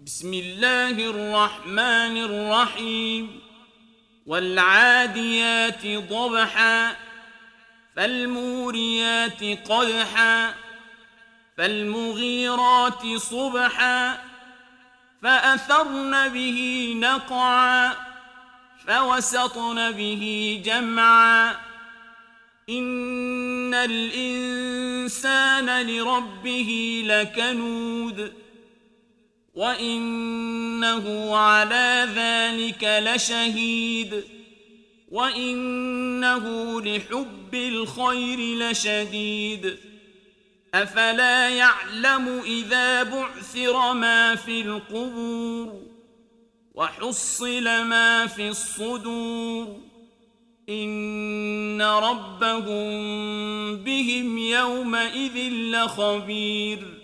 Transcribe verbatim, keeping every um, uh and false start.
بسم الله الرحمن الرحيم والعاديات ضبحا فالموريات قدحا فالمغيرات صبحا فأثرن به نقعا فوسطن به جمعا إن الإنسان لربه لكنود وإنه على ذلك لشهيد وإنه لحب الخير لشديد أفلا يعلم إذا بعثر ما في القبور وحصل ما في الصدور إن ربهم بهم يومئذ لخبير.